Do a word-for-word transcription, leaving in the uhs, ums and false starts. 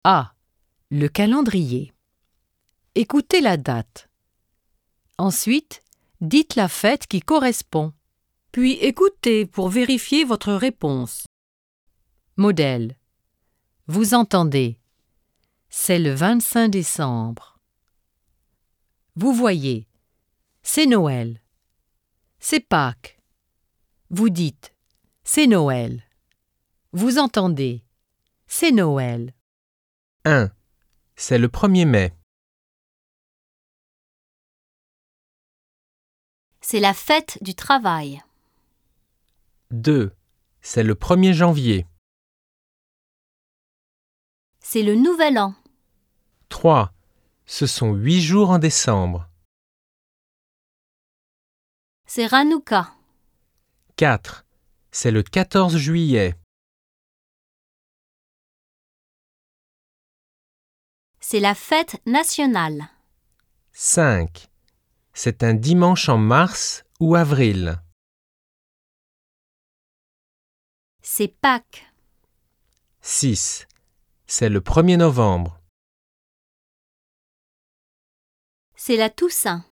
A. Le calendrier. Écoutez la date. Ensuite, dites la fête qui correspond. Puis écoutez pour vérifier votre réponse. Modèle. Vous entendez. C'est le vingt-cinq décembre. Vous voyez. C'est Noël. C'est Pâques. Vous dites. C'est Noël. Vous entendez. C'est Noël. un. C'est le premier mai. C'est la fête du travail. deux. C'est le premier janvier. C'est le nouvel an. trois. Ce sont huit jours en décembre. C'est Hanouka. quatre. C'est le quatorze juillet. C'est la fête nationale. cinq. C'est un dimanche en mars ou avril. C'est Pâques. six. C'est le premier novembre. C'est la Toussaint.